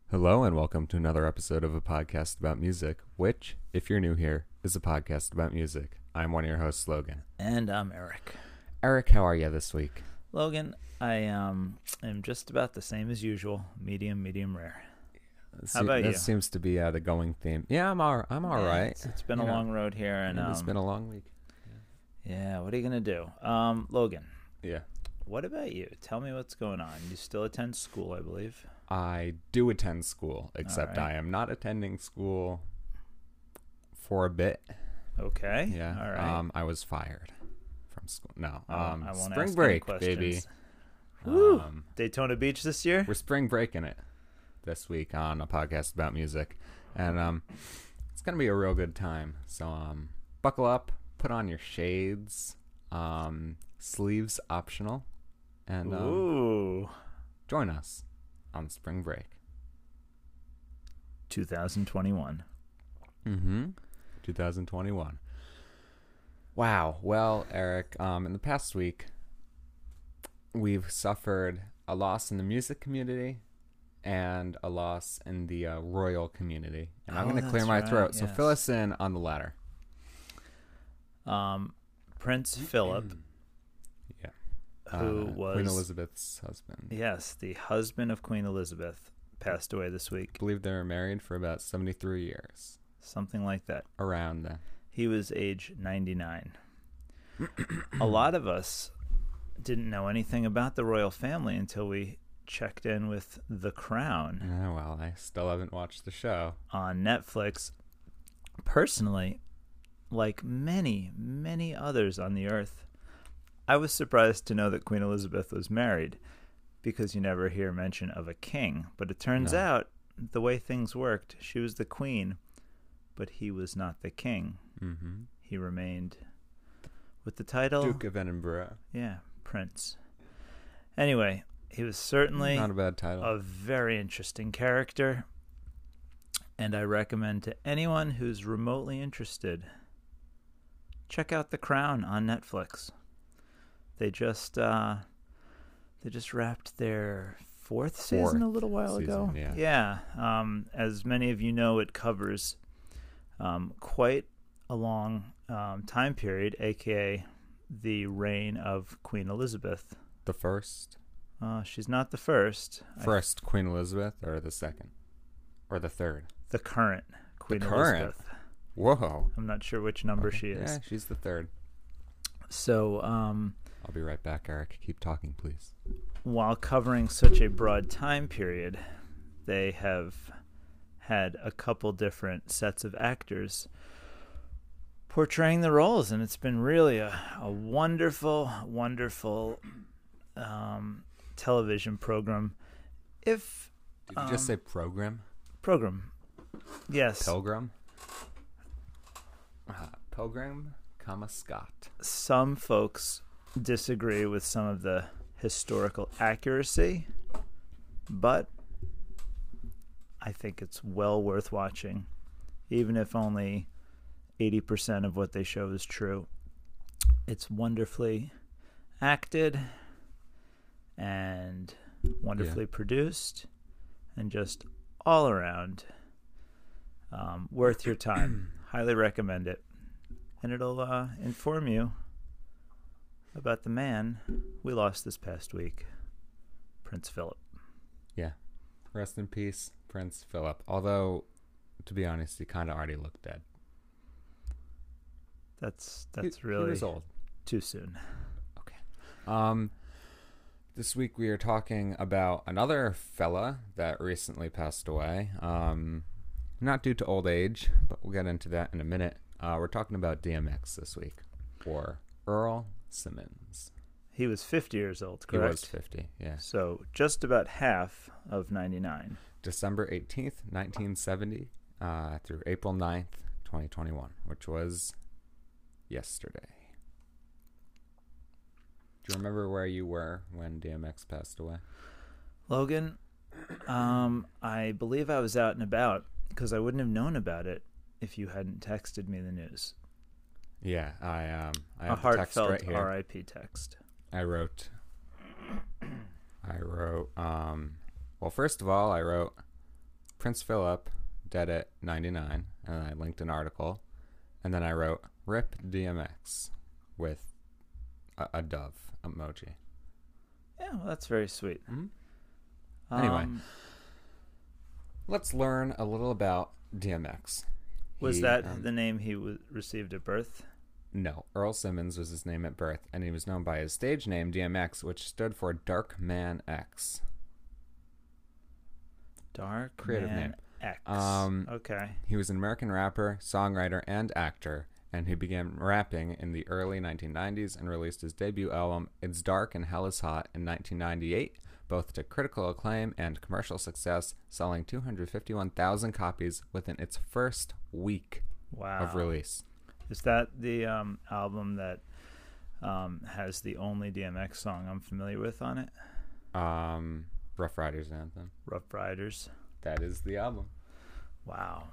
Hello and welcome to another episode of a podcast about music, which, if you're new here, is a podcast about music. I'm one of your hosts, Logan. And I'm Eric. Eric, how are you this week? Logan, I am just about the same as usual, medium rare. How about you? That seems to be the going theme. Yeah, I'm all right. It's been a long road here, and it's been a long week. Yeah, what are you gonna do, Logan? Yeah. What about you? Tell me what's going on. You still attend school, I believe. I do attend school, except right. I am not attending school for a bit. Okay. Yeah. All right. I was fired from school. No. I won't spring ask break, any baby. questions. Woo! Daytona Beach this year? We're spring breaking it this week on a podcast about music, and it's gonna be a real good time. So buckle up, put on your shades, sleeves optional, and Ooh. join us on spring break. 2021. 2021. Wow. Well, Eric, in the past week, we've suffered a loss in the music community and a loss in the royal community. And I'm going to clear my throat, so fill us in on the latter. Prince Philip, who was Queen Elizabeth's husband. Yes, the husband of Queen Elizabeth passed away this week. I believe they were married for about 73 years. Something like that. Around then. He was age 99. A lot of us didn't know anything about the royal family until we checked in with The Crown. Oh, well, I still haven't watched the show. On Netflix. Personally, like many others on the earth, I was surprised to know that Queen Elizabeth was married, because you never hear mention of a king. But it turns out, the way things worked, she was the queen, but he was not the king. Mm-hmm. He remained with the title Duke of Edinburgh. Yeah, Prince. Anyway, he was certainly not a bad title. A very interesting character, and I recommend to anyone who's remotely interested, check out The Crown on Netflix. They just wrapped their fourth season a little while ago. Yeah. As many of you know, it covers quite a long time period, aka the reign of Queen Elizabeth. The first? She's not the first. First Queen Elizabeth, or the second? Or the third? The current Queen Elizabeth. Whoa. I'm not sure which number she is. Yeah, she's the third. So, I'll be right back, Eric. Keep talking, please. While covering such a broad time period, they have had a couple different sets of actors portraying the roles, and it's been really a wonderful television program. Did you just say program? Program. Yes. Pilgrim? Pilgrim, Scott. Some folks disagree with some of the historical accuracy, but I think it's well worth watching, even if only 80% of what they show is true. It's wonderfully acted and wonderfully produced, and just all around worth your time. Highly recommend it. And it'll inform you about the man we lost this past week, Prince Philip. Yeah. Rest in peace, Prince Philip. Although, to be honest, he kind of already looked dead. That's really he was old. Too soon. Okay. This week we are talking about another fella that recently passed away. Not due to old age, but we'll get into that in a minute. We're talking about DMX this week, or Earl Simmons. He was 50 years old, correct? He was 50, yeah. So just about half of 99. December 18th, 1970, through April 9th, 2021, which was yesterday. Do you remember where you were when DMX passed away? Logan, I believe I was out and about, because I wouldn't have known about it if you hadn't texted me the news. Yeah, I a have heartfelt the text right here. RIP text. I wrote, well, first of all, I wrote, Prince Philip, dead at 99, and I linked an article, and then I wrote "Rip DMX" with a dove emoji. Yeah, well, that's very sweet. Anyway, let's learn a little about DMX. Was that the name he received at birth? No, Earl Simmons was his name at birth, and he was known by his stage name DMX, which stood for Dark Man X. Dark Creative Man name. X. Okay. He was an American rapper, songwriter, and actor, and he began rapping in the early 1990s and released his debut album It's Dark and Hell is Hot in 1998, both to critical acclaim and commercial success, selling 251,000 copies within its first week of release. Is that the album that has the only DMX song I'm familiar with on it? Rough Riders Anthem. Rough Riders. That is the album. Wow.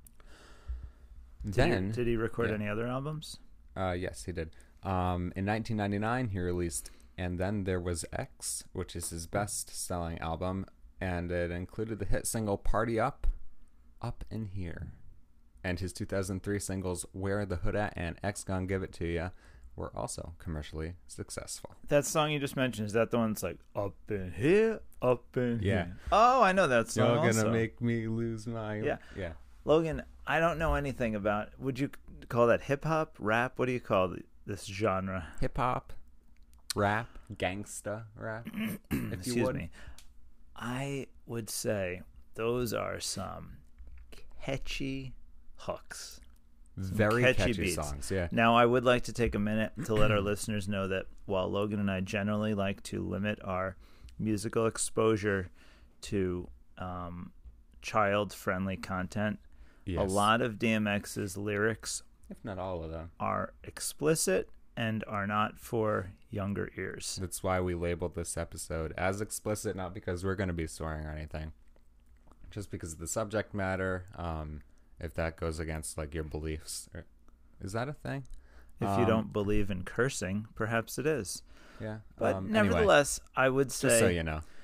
Then did he record any other albums? Yes, he did. In 1999, he released And Then There Was X, which is his best-selling album, and it included the hit single Party Up, Up in Here. And his 2003 singles Where the Hood At and X Gon' Give It To Ya were also commercially successful. That song you just mentioned, is that the one that's like, up in here, up in Yeah. here? Oh, I know that song. You're gonna also. make me lose my... Yeah. Yeah. Logan, I don't know anything about, would you call that hip-hop, rap? What do you call this genre? Hip-hop, rap, gangsta rap, if you Excuse would. me. I would say those are some catchy hooks. Very catchy beats. songs, yeah. Now, I would like to take a minute to let our listeners know that while Logan and I generally like to limit our musical exposure to child-friendly content, Yes. a lot of DMX's lyrics, if not all of them, are explicit and are not for younger ears. That's why we labeled this episode as explicit, not because we're going to be swearing or anything, just because of the subject matter. If that goes against like your beliefs, is that a thing? If you don't believe in cursing, perhaps it is. Yeah, But nevertheless, I would say, just so you know,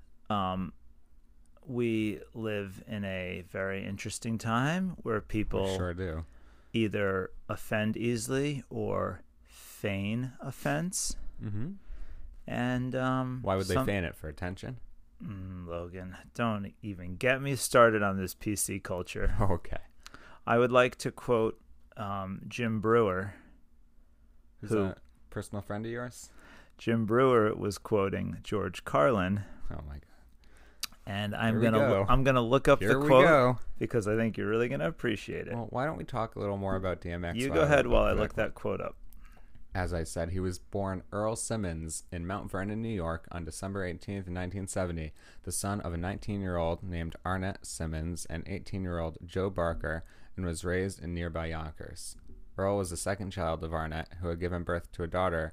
we live in a very interesting time where people we sure do. either offend easily or feign offense. Mm-hmm. And Why would they feign it? For attention? Logan, don't even get me started on this PC culture. Okay. I would like to quote Jim Brewer. Who's a personal friend of yours? Jim Brewer was quoting George Carlin. Oh my god. And I'm gonna look up the quote because I think you're really gonna appreciate it. Well, why don't we talk a little more about DMX? You go ahead while I look that quote up. As I said, he was born Earl Simmons in Mount Vernon, New York on December 18th, 1970, the son of a 19-year-old named Arnett Simmons and 18-year-old Joe Barker, and was raised in nearby Yonkers. Earl was the second child of Arnett, who had given birth to a daughter,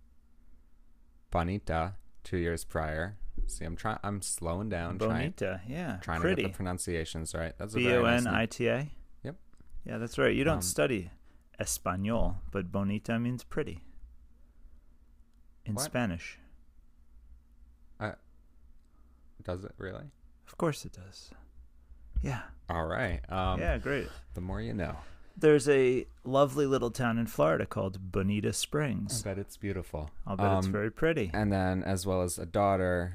Bonita, 2 years prior. See, I'm slowing down. Bonita, trying pretty. to get the pronunciations right. That's a very nice name. Bonita. Yep. Yeah, that's right. You don't study Espanol, but bonita means pretty in Spanish. Does it really? Of course it does. Yeah. All right. Yeah, great. The more you know. There's a lovely little town in Florida called Bonita Springs. I bet it's beautiful. I'll bet it's very pretty. And then, as well as a daughter,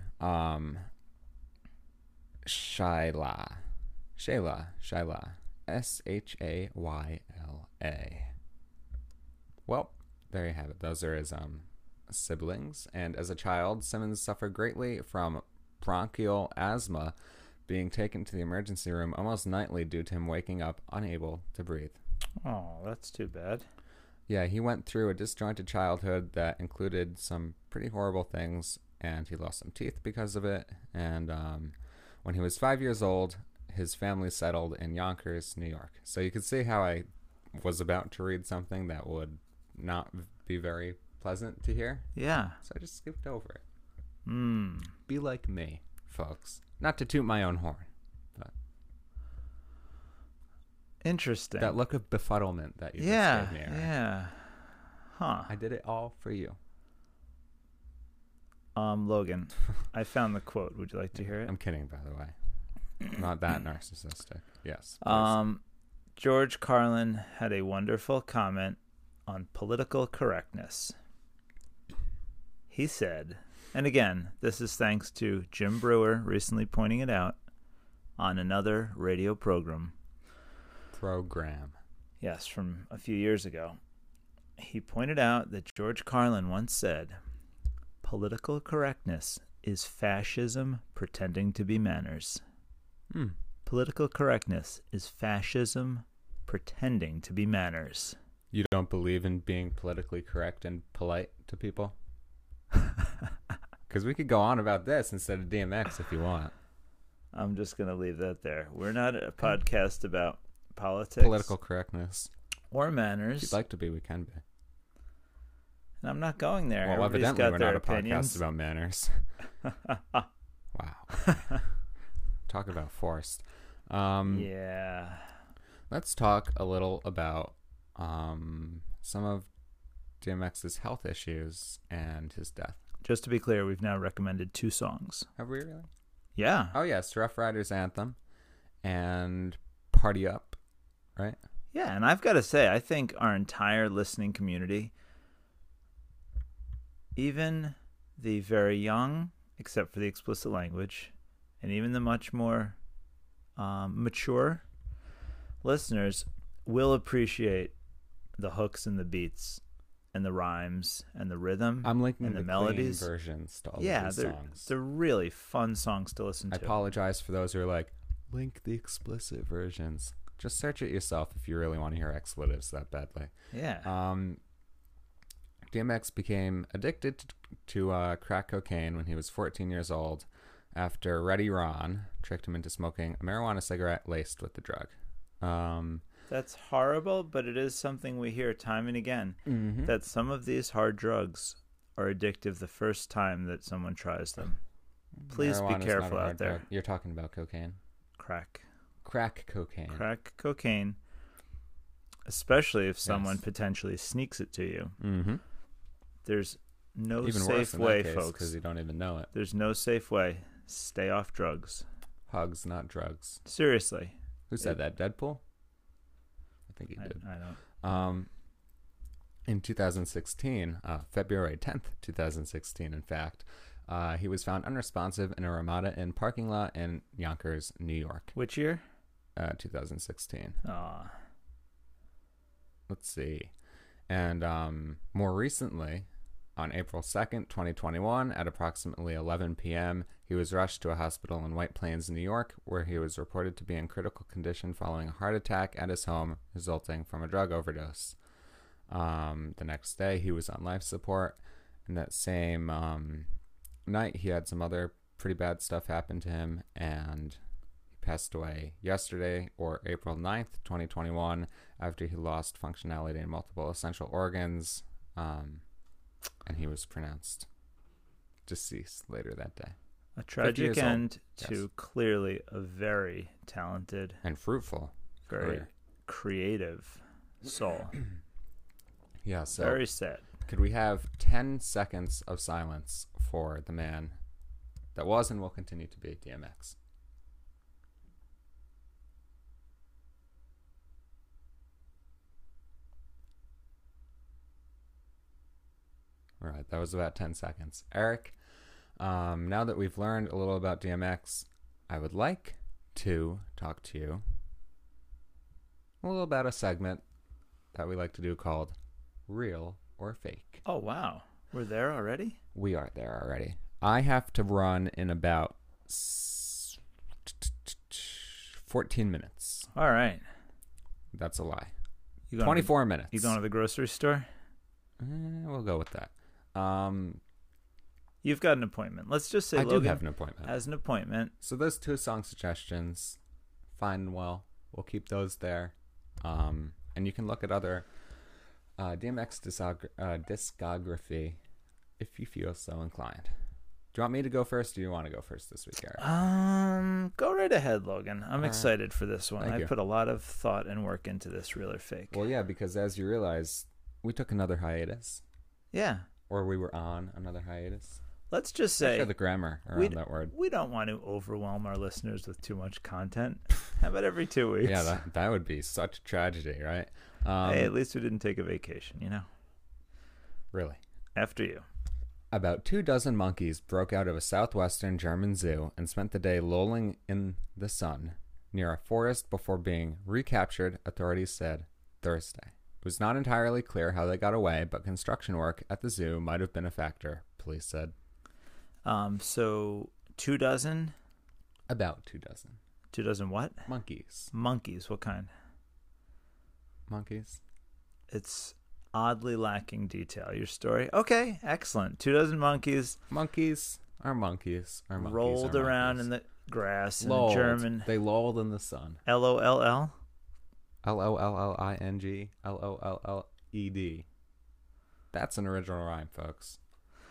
Shayla, Shayla. Well, there you have it. Those are his siblings. And as a child, Simmons suffered greatly from bronchial asthma, being taken to the emergency room almost nightly due to him waking up unable to breathe. Oh, that's too bad. Yeah, he went through a disjointed childhood that included some pretty horrible things, and he lost some teeth because of it. And when he was 5 years old, his family settled in Yonkers, New York. So you could see how I was about to read something that would not be very pleasant to hear. Yeah. So I just skipped over it. Be like me, folks. Not to toot my own horn, but interesting. that look of befuddlement that you just gave me. Aaron. Yeah. Huh. I did it all for you. Logan, I found the quote. Would you like to hear it? I'm kidding, by the way. Not that narcissistic. Yes. George Carlin had a wonderful comment on political correctness. He said, and again, this is thanks to Jim Brewer recently pointing it out on another radio program. Yes, from a few years ago. He pointed out that George Carlin once said, political correctness is fascism pretending to be manners. Political correctness is fascism pretending to be manners. You don't believe in being politically correct and polite to people? Because we could go on about this instead of DMX if you want. I'm just going to leave that there. We're not a podcast about politics. Political correctness. Or manners. If you'd like to be, we can be. And I'm not going there. Well, Everybody's evidently got we're their not a opinions. podcast about manners. Wow. Talk about forced. Yeah. Let's talk a little about some of DMX's health issues and his death. Just to be clear, we've now recommended 2 songs. Have we really? Yeah. Oh, yes. Rough Riders Anthem and Party Up, right? Yeah, and I've got to say, I think our entire listening community, even the very young, except for the explicit language, and even the much more mature listeners will appreciate the hooks and the beats and the rhymes and the rhythm. I'm linking and the the melodies clean versions to all yeah, of these songs. They're really fun songs to listen I to. apologize for those who are like, link the explicit versions. Just search it yourself if you really want to hear expletives that badly. Yeah. DMX became addicted to crack cocaine when he was 14 years old after Reddy Ron tricked him into smoking a marijuana cigarette laced with the drug. That's horrible, but it is something we hear time and again, that some of these hard drugs are addictive the first time that someone tries them. Please be careful out there. Drug. You're talking about cocaine. Crack cocaine. Crack cocaine, especially if someone potentially sneaks it to you. Mm-hmm. There's no even safe worse way, in that case, folks. Because you don't even know it. There's no safe way. Stay off drugs. Hugs, not drugs. Seriously. Who said that? Deadpool? I think he did. I don't. In 2016, February 10th, 2016, in fact, he was found unresponsive in a Ramada Inn parking lot in Yonkers, New York. Which year? 2016. Aw. Let's see. And more recently, on April 2nd, 2021, at approximately 11 p.m., he was rushed to a hospital in White Plains, New York, where he was reported to be in critical condition following a heart attack at his home, resulting from a drug overdose. The next day, he was on life support. And that same night, he had some other pretty bad stuff happen to him, and he passed away yesterday, or April 9th, 2021, after he lost functionality in multiple essential organs, and he was pronounced deceased later that day. A tragic end to clearly a very talented and fruitful, very creative soul. Yeah, so very sad. Could we have 10 seconds of silence for the man that was and will continue to be DMX? All right, that was about 10 seconds. Eric, now that we've learned a little about DMX, I would like to talk to you a little about a segment that we like to do called Real or Fake. Oh, wow. We're there already? We are there already. I have to run in about 14 minutes. All right. That's a lie. 24 minutes. You going to the grocery store? We'll go with that. You've got an appointment. Let's just say I Logan do have an appointment. has an appointment. So those 2 song suggestions, fine and well. We'll keep those there. And you can look at other DMX discography if you feel so inclined. Do you want me to go first, or do you want to go first this week, Eric? Go right ahead, Logan. I'm excited for this one. Thank you. Put a lot of thought and work into this, Real or Fake. Well, yeah, because as you realize, we took another hiatus. Yeah. Or we were on another hiatus. Let's just Not say sure the grammar around that word. we don't want to overwhelm our listeners with too much content. How about every 2 weeks? Yeah, that would be such a tragedy, right? Hey, at least we didn't take a vacation, you know? Really. After you. About 24 monkeys broke out of a southwestern German zoo and spent the day lolling in the sun near a forest before being recaptured, authorities said Thursday. It was not entirely clear how they got away, but construction work at the zoo might have been a factor, police said. So 24? About 24. 24 what? Monkeys. Monkeys. What kind? Monkeys. It's oddly lacking detail. Your story? Okay, excellent. 24 monkeys. Monkeys are monkeys. Are monkeys rolled are around monkeys. in the grass in Lolled. German. They lolled in the sun. LOLL? LOLLING LOLLED. That's an original rhyme, folks.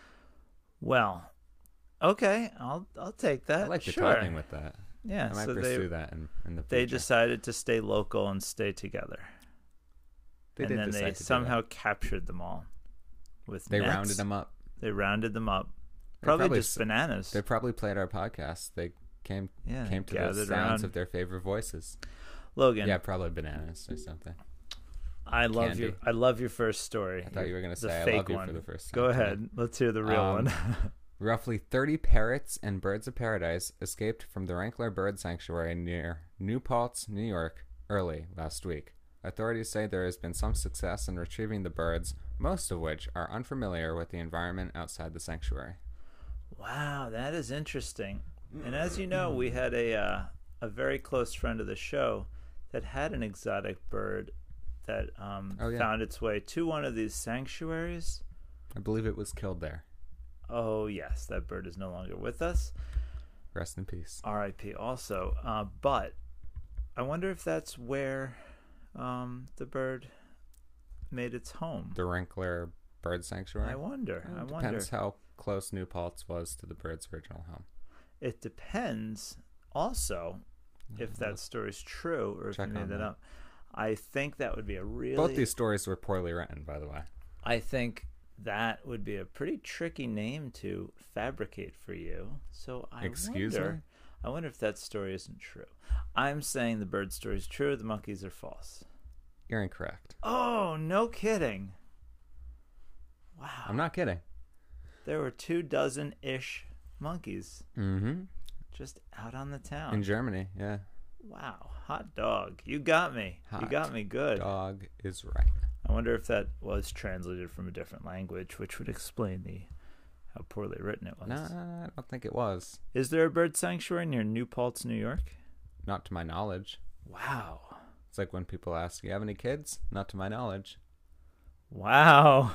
Well, okay, I'll take that. I like the sure. timing with that. Yeah, I might so pursue that in the future. they decided to stay local and stay together. They and did then decide they to do captured captured them all with that. They nets. rounded them up. They rounded them up. They Probably just bananas. They probably played our podcast. They came to the gathered sounds around. of their favorite voices. Logan, Yeah, probably bananas or something. I love candy. you. I love your first story. I thought you were going to The say I fake love you one. for the first time. Go today. ahead. Let's hear the real one. Roughly 30 parrots and birds of paradise escaped from the Rankler Bird Sanctuary near New Paltz, New York, early last week. Authorities say there has been some success in retrieving the birds, most of which are unfamiliar with the environment outside the sanctuary. Wow, that is interesting. And as you know, we had a very close friend of the show that had an exotic bird that found its way to one of these sanctuaries. I believe it was killed there. Oh, yes, that bird is no longer with us. Rest in peace. R.I.P. also. But I wonder if that's where the bird made its home. The Rankler Bird Sanctuary? I wonder. Depends how close New Paltz was to the bird's original home. It depends also if that story's true or if you made that up. I think that would be a really... Both these stories were poorly written, by the way. I think that would be a pretty tricky name to fabricate for you. So I wonder if that story isn't true. I'm saying the bird story is true. The monkeys are false. You're incorrect. Oh, no kidding. Wow. I'm not kidding. There were 24-ish monkeys Mm-hmm. just out on the town. In Germany, yeah. Wow. Hot dog. You got me. You got me good. Dog is right. I wonder if that was translated from a different language, which would explain how poorly written it was. No, I don't think it was. Is there a bird sanctuary near New Paltz, New York? Not to my knowledge. Wow. It's like when people ask, you have any kids? Not to my knowledge. Wow.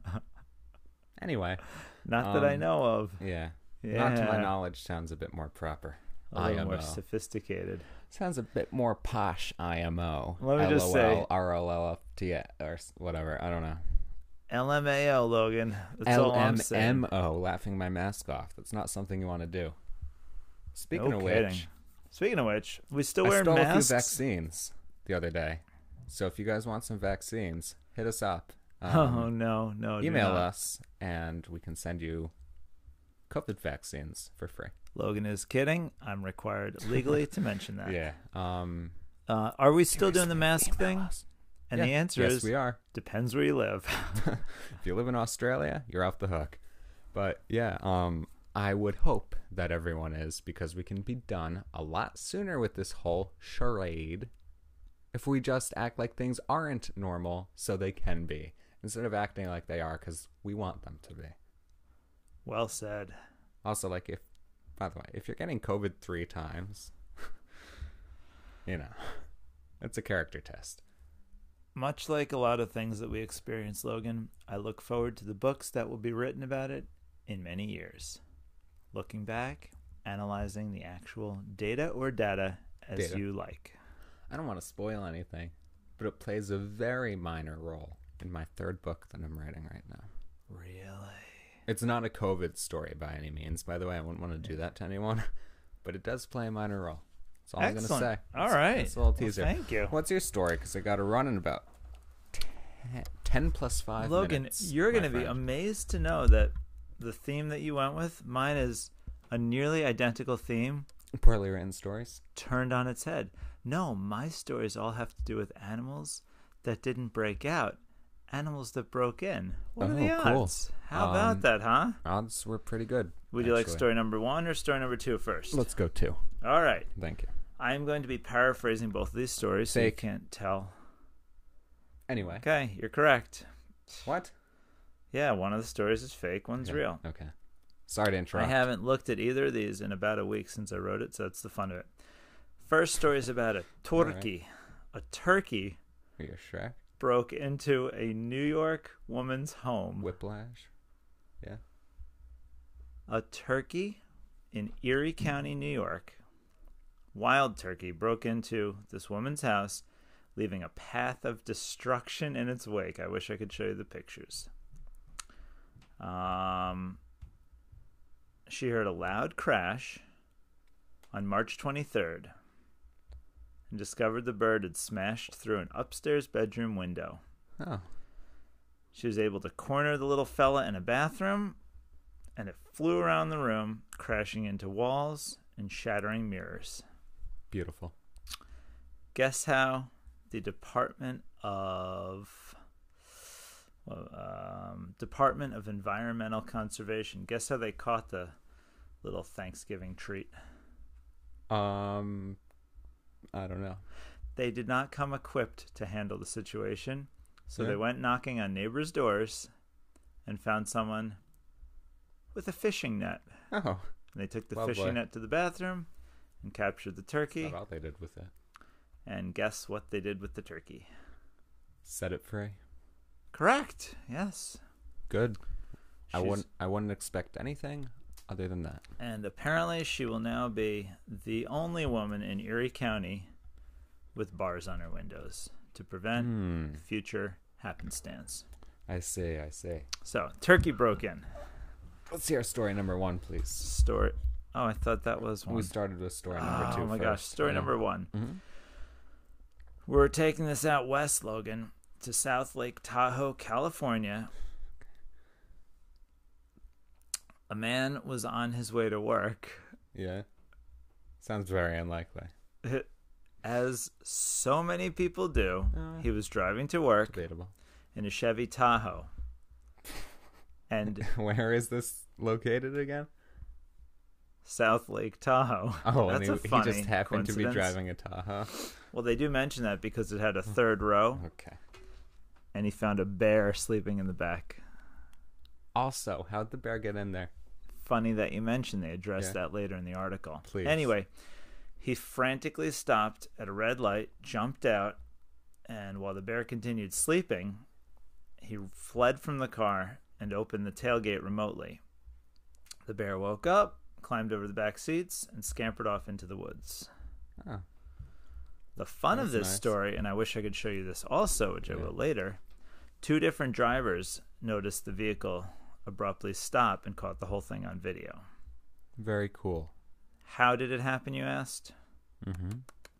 Anyway. Not that I know of. Yeah. Yeah. Not to my knowledge sounds a bit more proper. A little IMO. more sophisticated. Sounds a bit more posh, IMO. Let me just say... LOL, or whatever. I don't know. LMAO, Logan. That's all I'm saying. LMMO, laughing my mask off. That's not something you want to do. Speaking of which, we still wear masks. I stole masks. a few vaccines the other day. So if you guys want some vaccines, hit us up. No. Email us, and we can send you COVID vaccines for free. Logan is kidding. I'm required legally to mention that. Yeah. Are we still doing the mask thing? And the answer is, we are. Depends where you live. If you live in Australia, you're off the hook. But yeah, I would hope that everyone is, because we can be done a lot sooner with this whole charade if we just act like things aren't normal so they can be, instead of acting like they are because we want them to be. Well said. Also, like, by the way, if you're getting COVID 3 times, it's a character test. Much like a lot of things that we experience, Logan, I look forward to the books that will be written about it in many years. Looking back, analyzing the actual data as you like. I don't want to spoil anything, but it plays a very minor role in my 3rd book that I'm writing right now. Really? It's not a COVID story by any means, by the way. I wouldn't want to do that to anyone, but it does play a minor role. That's all Excellent. I'm going to say. All right. That's a little teaser. Well, thank you. What's your story? Because I got to run in about 10 plus 5 Logan, minutes. you're going to be amazed to know that the theme that you went with. Mine is a nearly identical theme Poorly written stories. turned on its head. No, my stories all have to do with animals that didn't break out, animals that broke in. What are the cool. odds? How about that, huh? Odds were pretty good. Would you like actually. story number 1 or story number 2 first? Let's go 2. All right. Thank you. I'm going to be paraphrasing both of these stories so you Fake. can't tell. Anyway. Okay, you're correct. What? Yeah, one of the stories is fake, one's Okay. real. Okay. Sorry to interrupt. I haven't looked at either of these in about a week since I wrote it, so that's the fun of it. First story is about a turkey. A turkey Are you Shrek? broke into a New York woman's home. Whiplash? Yeah. A turkey in Erie County, New York. Wild turkey broke into this woman's house, leaving a path of destruction in its wake. I wish I could show you the pictures. She heard a loud crash on March 23rd and discovered the bird had smashed through an upstairs bedroom window. Oh. She was able to corner the little fella in a bathroom, and it flew around the room, crashing into walls and shattering mirrors. Beautiful. Guess how the Department of Environmental Conservation, guess how they caught the little Thanksgiving treat? I don't know. They did not come equipped to handle the situation, so Yeah. they went knocking on neighbors' doors and found someone with a fishing net. Oh. And they took the Lovely. fishing net to the bathroom and captured the turkey. That's all they did with it. And guess what they did with the turkey? Set it free. Correct. Yes. Good. I She's- wouldn't expect anything other than that. And apparently she will now be the only woman in Erie County with bars on her windows to prevent future happenstance. I see. So, turkey broke in. Let's hear story number 1, please. Story. Oh, I thought that was one. We started with story number 2 Oh my first. gosh. Story I know. number 1. Mhm. We're taking this out west, Logan, to South Lake Tahoe, California. A man was on his way to work. Yeah. Sounds very unlikely. As so many people do, he was driving to work Debatable. in a Chevy Tahoe. And Where is this located again? South Lake Tahoe. Oh, That's and a he funny just happened to be coincidence. driving a Tahoe. Well, they do mention that because it had a third row, Okay. and he found a bear sleeping in the back. Also, how'd the bear get in there? Funny that you mentioned they addressed Yeah. that later in the article. Please. Anyway, he frantically stopped at a red light, jumped out, and while the bear continued sleeping, he fled from the car and opened the tailgate remotely. The bear woke up, climbed over the back seats, and scampered off into the woods. Oh. The fun of That's this nice. story, and I wish I could show you this also, which I Yeah. will later, 2 different drivers noticed the vehicle abruptly stop and caught the whole thing on video. Very cool. How did it happen, you asked? Mm-hmm.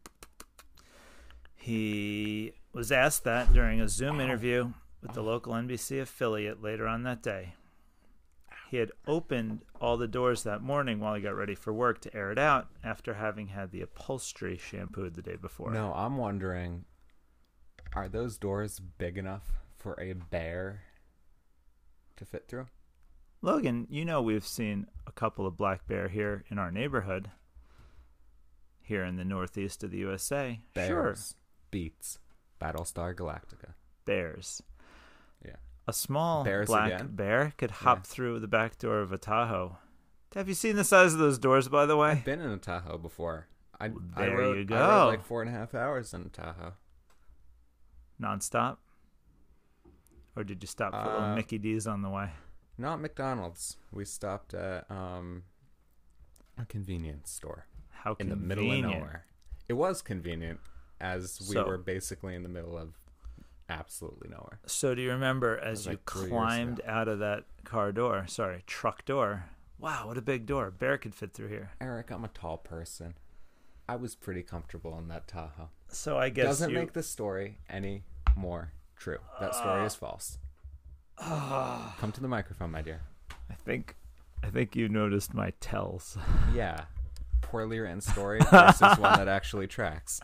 He was asked that during a Zoom interview with the local NBC affiliate later on that day. He had opened all the doors that morning while he got ready for work to air it out after having had the upholstery shampooed the day before. No, I'm wondering, are those doors big enough for a bear to fit through? Logan, you know we've seen a couple of black bear here in our neighborhood, here in the northeast of the USA. Sure, Bears beats Battlestar Galactica. bears. Yeah. A small Bears black again? bear could hop Yeah. through the back door of a Tahoe. Have you seen the size of those doors, by the way? Been in a Tahoe before. I There rode, you I go. rode like 4.5 hours in a Tahoe. Nonstop? Or did you stop for little Mickey D's on the way? Not McDonald's. We stopped at a convenience store How in convenient. the middle of nowhere. It was convenient as we So- were basically in the middle of absolutely nowhere. So do you remember as was you like 3 years climbed ago. out of that truck door? Wow, what a big door. Bear could fit through here. Eric, I'm a tall person. I was pretty comfortable in that Tahoe. So I guess Doesn't you... make the story any more true. That story is false. Come to the microphone, my dear. I think you noticed my tells. Yeah. Poorly written story versus one that actually tracks.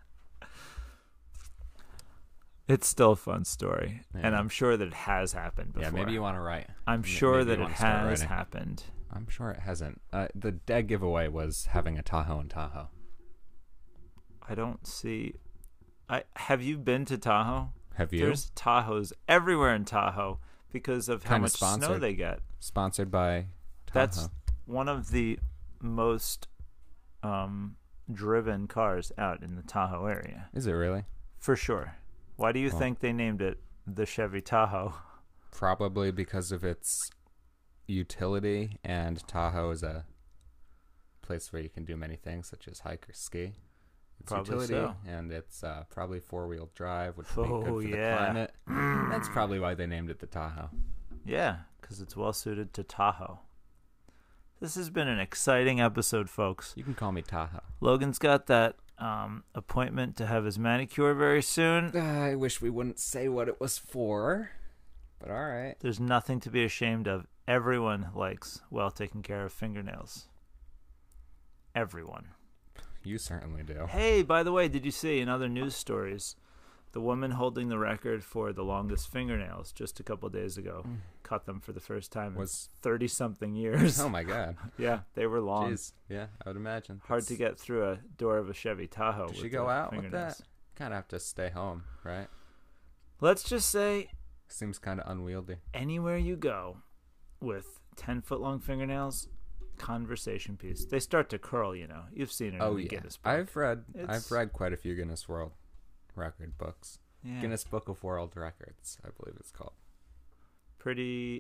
It's still a fun story, Yeah. and I'm sure that it has happened before. Yeah, maybe you want to write. I'm sure maybe that you it wanna start has writing. happened. I'm sure it hasn't. The dead giveaway was having a Tahoe in Tahoe. I don't see. Have you been to Tahoe? Have you? There's Tahoes everywhere in Tahoe because of how Kinda much snow sponsored. they get. Sponsored by Tahoe. That's one of the most driven cars out in the Tahoe area, Is it really? for sure. Why do you Well- think they named it the Chevy Tahoe? Probably because of its utility, and Tahoe is a place where you can do many things, such as hike or ski. It's Probably utility, so. and it's probably four-wheel drive, which would be Oh, good for yeah. the climate. That's probably why they named it the Tahoe. Yeah, because it's well suited to Tahoe. This has been an exciting episode, folks. You can call me Tahoe. Logan's got that appointment to have his manicure very soon. I wish we wouldn't say what it was for, but all right. There's nothing to be ashamed of. Everyone likes well taken care of fingernails. Everyone. You certainly do. Hey, by the way, did you see in other news stories, the woman holding the record for the longest fingernails just a couple days ago cut them for the first time Was- in 30-something years. Oh my God. Yeah, they were long. Jeez. Yeah, I would imagine. Hard to get through a door of a Chevy Tahoe. Did with she go the out with fingernails. that? Kind of have to stay home, right? Let's just say Seems kind of unwieldy. anywhere you go with 10-foot-long fingernails, conversation piece. They start to curl, you know. You've seen it in the Guinness Book. I've It's- read quite a few Guinness World Record books. Yeah. Guinness Book of World Records, I believe it's called. Pretty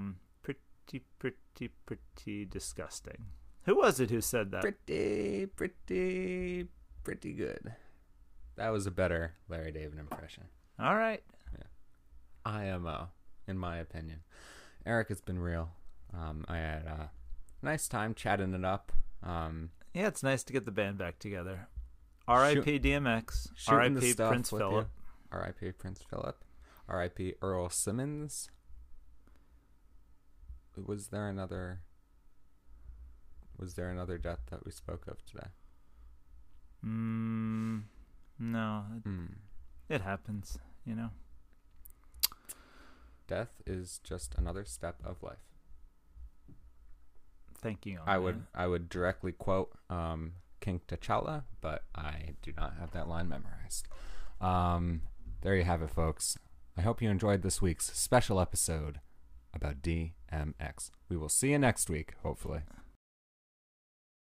disgusting. Who was it who said that? Pretty good. That was a better Larry David impression. All right. IMO, in my opinion. Eric, it's been real. I had a nice time chatting it up. Yeah, it's nice to get the band back together. R.I.P. DMX. Shooting the R.I.P. stuff Prince with you. Philip. R.I.P. Prince Philip. R.I.P. Earl Simmons. Was there another death that we spoke of today? No, it happens, you know. Death is just another step of life. Thank you. I would directly quote King T'Challa, but I do not have that line memorized. There you have it, folks. I hope you enjoyed this week's special episode about DMX. We will see you next week, hopefully.